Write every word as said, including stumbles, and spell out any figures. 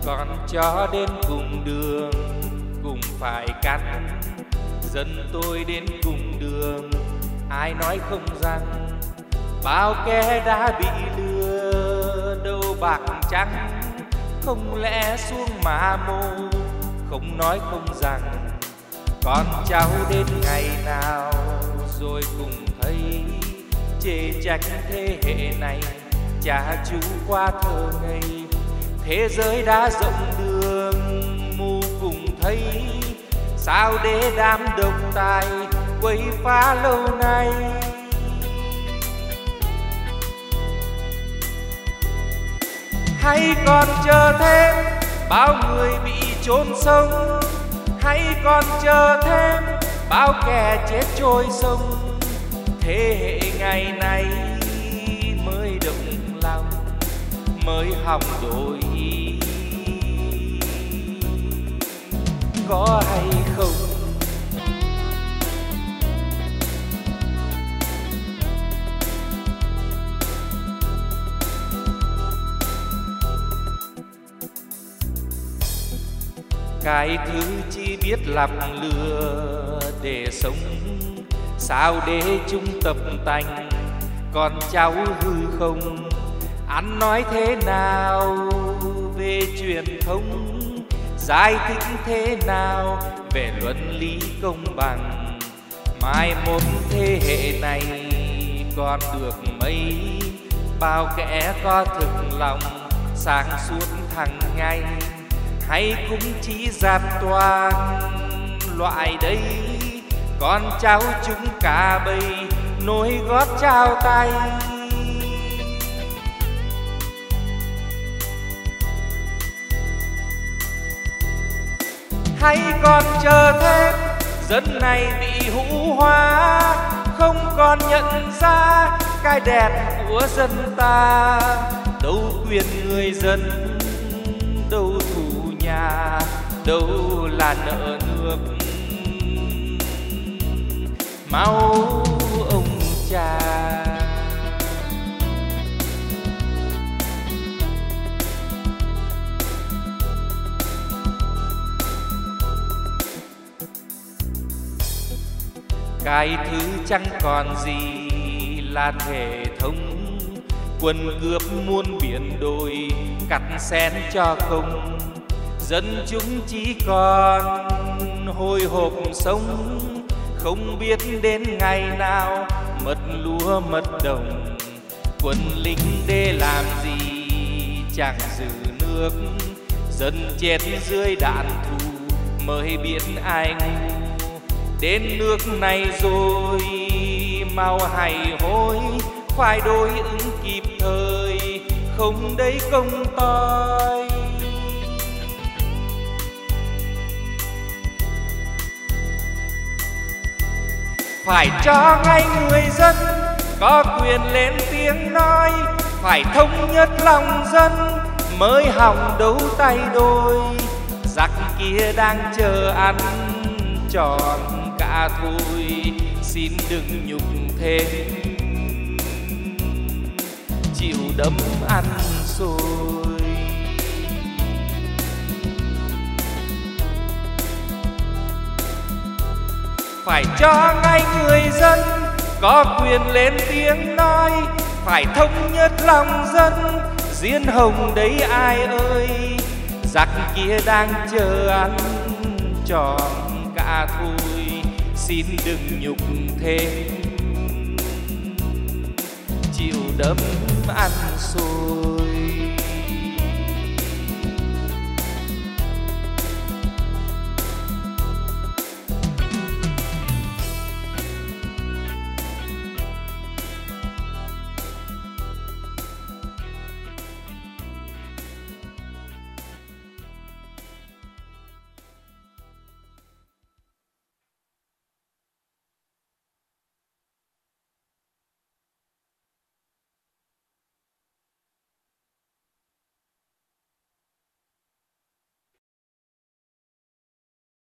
Còn cho đến cùng đường cùng phải cắt, dân tôi đến cùng đường ai nói không rằng bao kẻ đã bị lừa đâu bạc trắng. Không lẽ xuống mà mồ không nói không rằng con cháu đến ngày nào rồi cùng thấy chê trách thế hệ này cha chú qua thơ ngây. Thế giới đã rộng đường mù cùng thấy sao để đám độc tài quấy phá lâu nay. Hay còn chờ thêm bao người bị chôn sống, hay còn chờ thêm bao kẻ chết trôi sông. Thế hệ ngày nay mới động lòng mới hòng đổi ý, có hay không? Cái thứ chỉ biết lặp lừa để sống, sao để chúng tập tành con cháu hư không. Ăn nói thế nào về truyền thống, giải thích thế nào về luân lý công bằng. Mai một thế hệ này còn được mấy bao kẻ có thực lòng sáng suốt thằng ngay, hay cũng chỉ giạt toàn loại đấy con cháu chúng cả bầy nối gót trao tay. Hay còn chờ thêm dân này bị hũ hóa, không còn nhận ra cái đẹp của dân ta. Đâu quyền người dân, đâu thù nhà, đâu là nợ nước máu ông cha. Cái thứ chẳng còn gì là hệ thống, quân cướp muôn biển đồi cắt xén cho không. Dân chúng chỉ còn hồi hộp sống, không biết đến ngày nào mất lúa mất đồng. Quân lính để làm gì chẳng giữ nước, dân chết dưới đạn thù mới biết ai ngu. Đến nước này rồi mau hay hối, phải đối ứng kịp thời, không đấy công toi. Phải cho ngay người dân có quyền lên tiếng nói, phải thống nhất lòng dân mới hòng đấu tay đôi. Giặc kia đang chờ ăn tròn cả thôi, xin đừng nhục thêm chịu đấm ăn xôi. Phải cho ngay người dân có quyền lên tiếng nói, phải thống nhất lòng dân diên hồng đấy ai ơi. Giặc kia đang chờ ăn tròn cả thôi, xin đừng nhục thêm chịu đấm ăn xôi.